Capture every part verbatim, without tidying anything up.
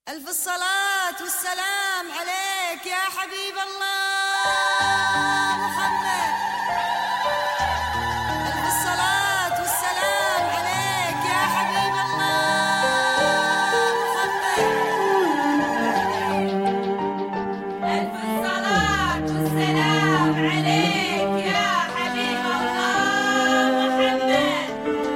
ألف الصلاة والسلام عليك يا حبيب الله محمد. ألف الصلاة والسلام عليك يا حبيب الله محمد. ألف الصلاة والسلام عليك يا حبيب الله محمد.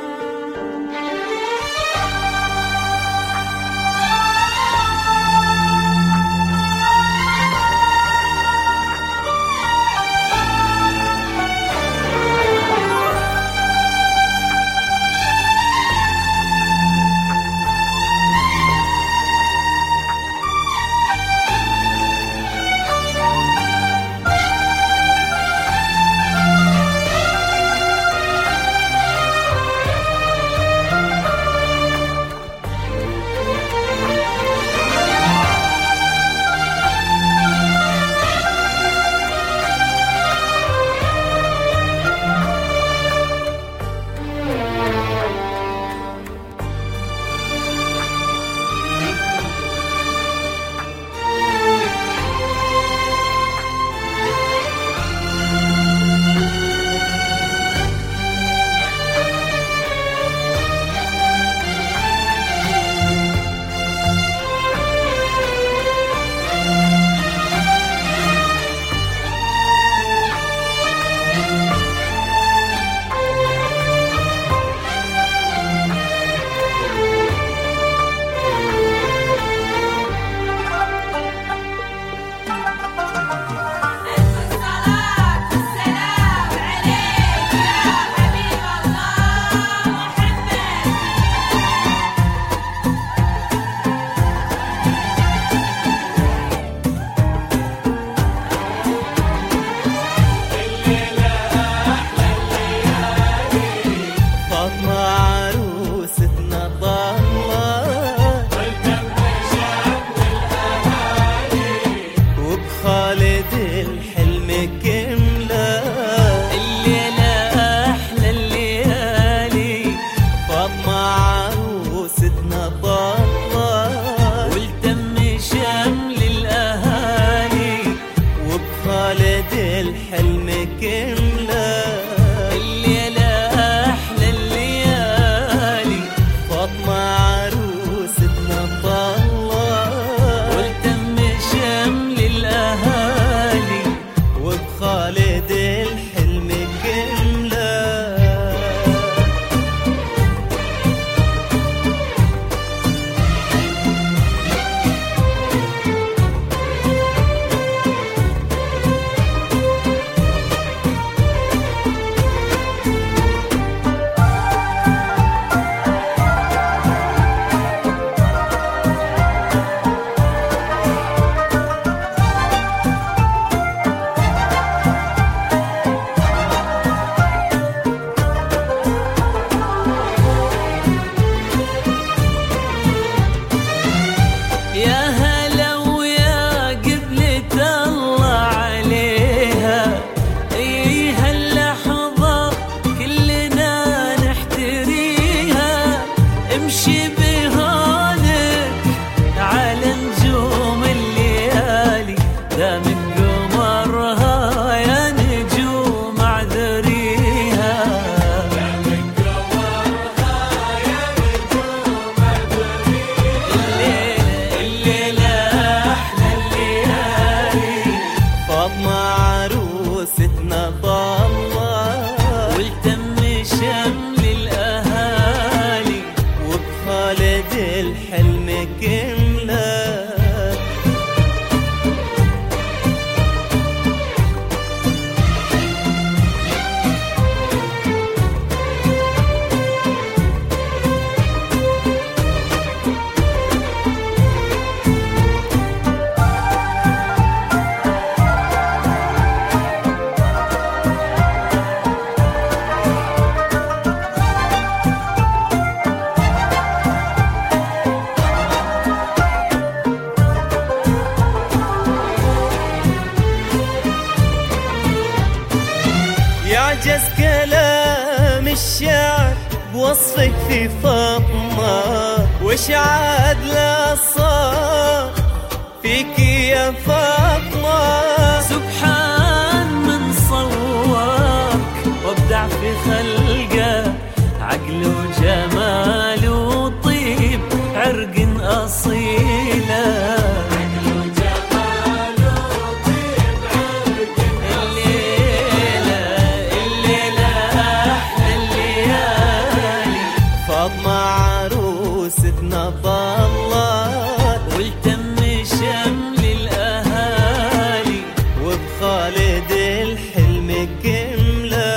يعجز كلام الشعر بوصفك في فاطمة، وش عاد لا صار خلقه عقل وجمال وطيب عرق أصيله عقل وجمال وطيب عرق الليلة الليلة أحلى الليالي فاطمة عروستنا ضلت والتم شمل الأهالي وبخالد الحلم كمله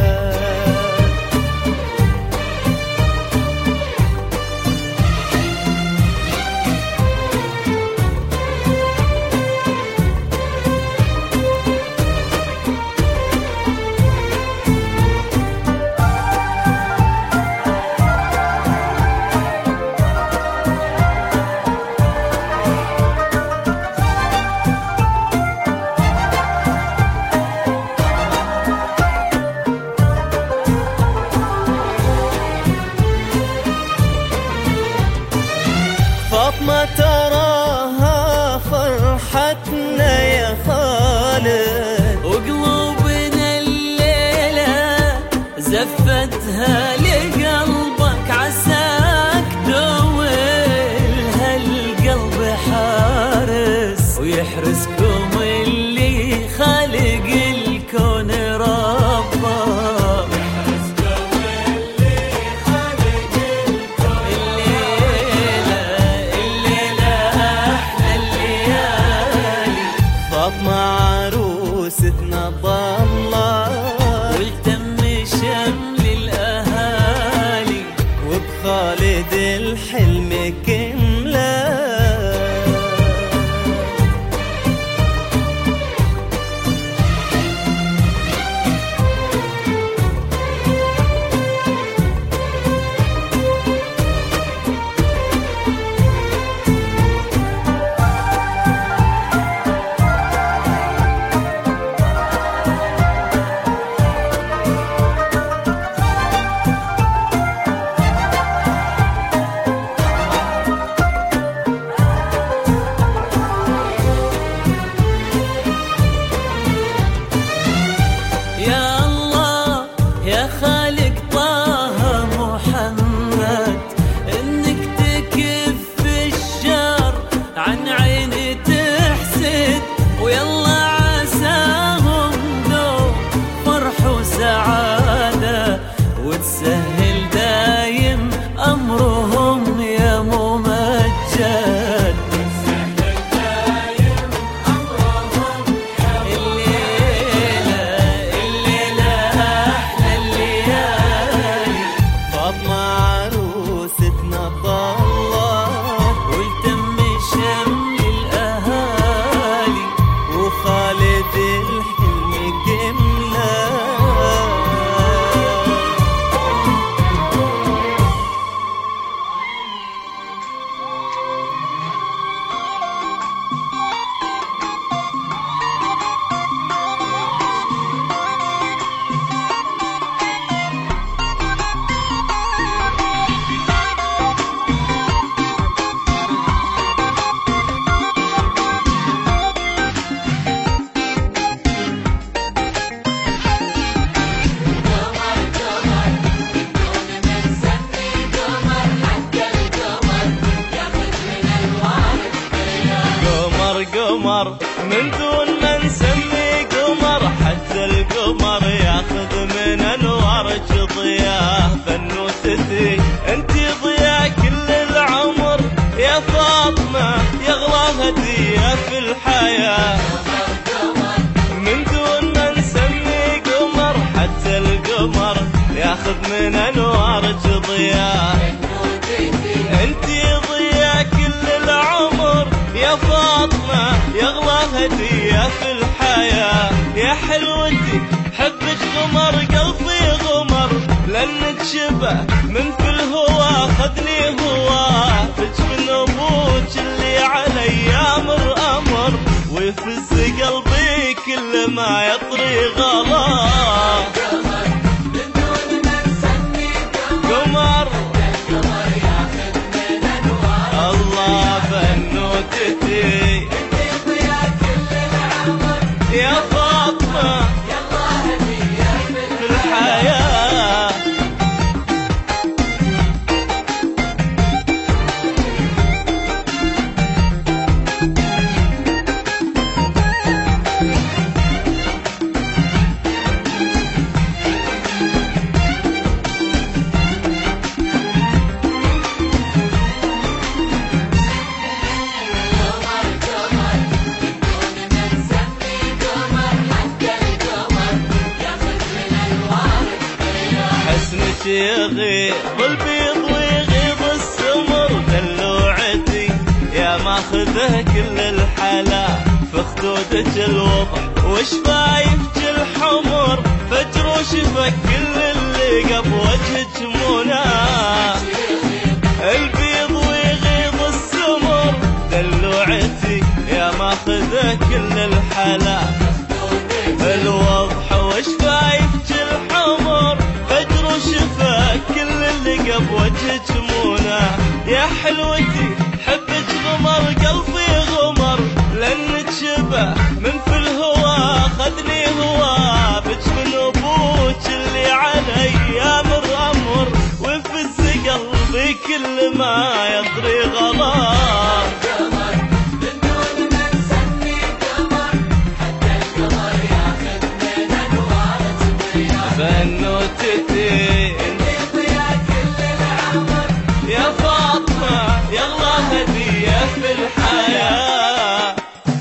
فاطمة تراها فرحتنا يا خالد وقلوبنا الليلة زفتها لقلبك عساك دويلها القلب حارس ويحرسكم اللي خالق الكون ربه فاطمة عروستنا ضلت والتم شمل الأهالي وبخالد الحلم كمله يا الله يا خالق طه محمد انك تكف الشر عن عيني تحسد ويلا عساهم دوم فرح وسعادة وتسهل دايم امرهم يا ممجد قمر من دون ما نسمي قمر حتى القمر ياخذ من انوارك ضياء فنوستي انتي ضياء كل العمر يا فاطمة يغلى هدية في الحياة من دون ما نسمي قمر حتى القمر ياخذ من انوارك ضياء انتي ضياء كل العمر يا فاطمة يغلى هدية في الحياة يا حلوتي حبك غمر قلبي غمر لأنك شبه من في الهوى خدني هوا فيك من أبوك اللي علي أمر أمر ويفز قلبي كل ما يطري غلا قمر الله بنوتتي يا فاطمة في الحياة يغيظ البيض ويغيظ السمر دلوعتي يا ماخذه كل الحلا في خدودك الوضح وشفايفك الحمر فجر وشفك كل اللي قب وجهك منى البيض ويغيظ السمر دلوعتي يا ماخذه كل الحلا الوضح وشفايفك الحمر فجر وشفك كل اللي قب وجهك منى يا حلوتي حبك غمر قلبي غمر لانك شبه من في الهوى خذني هوا بك من ابوك اللي علي يا مر امر ويفز قلبي كل ما يطري غلط بنوتتي يا فاطمة يلا هدية في الحياة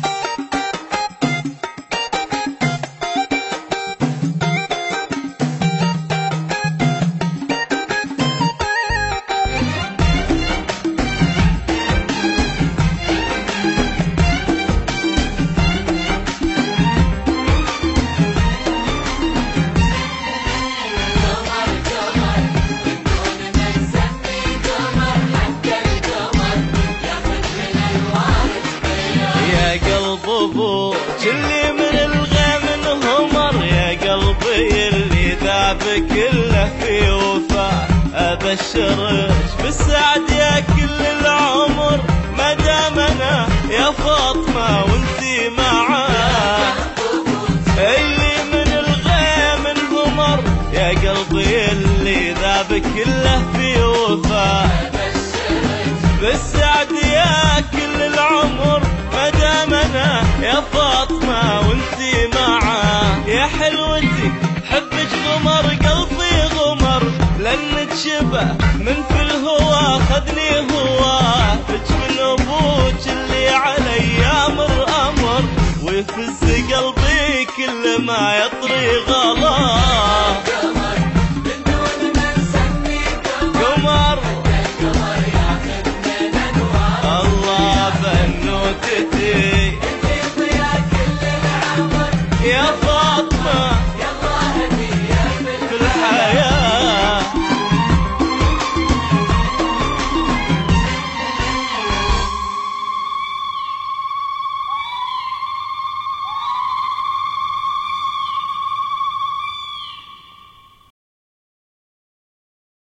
ابوك اللي من الغيم انهمر يا قلبي اللي ذاب كله في وفاء ابشرك بالسعد يا كل العمر ما دام انا يا فاطمه وانتي معاه اللي من الغيم انهمر يا قلبي اللي ذاب كله في وفاء بالسعد يا كل العمر ما دام انا يا فاطمه وانتي معاه يا حلوتي حبك غمر قلبي غمر لانك شبه من في الهوى خذني هوا بك من ابوك اللي علي امر امر ويفز قلبي كل ما يطري غلط قمر الله بنوتتي يا